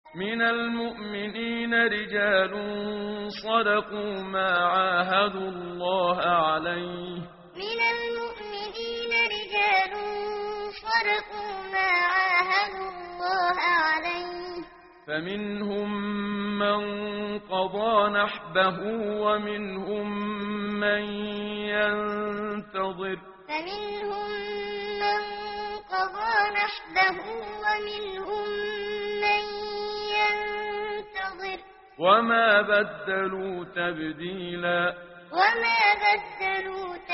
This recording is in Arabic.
من المؤمنين رجال صدقوا ما عاهدوا الله عليه من المؤمنين رجال صدقوا ما عاهدوا الله عليه فمنهم من قضى نحبه ومنهم من ينتظر فمنهم من قضى نحبه ومنهم من ينتظر وما بدلوا تبديلا وما بدلوا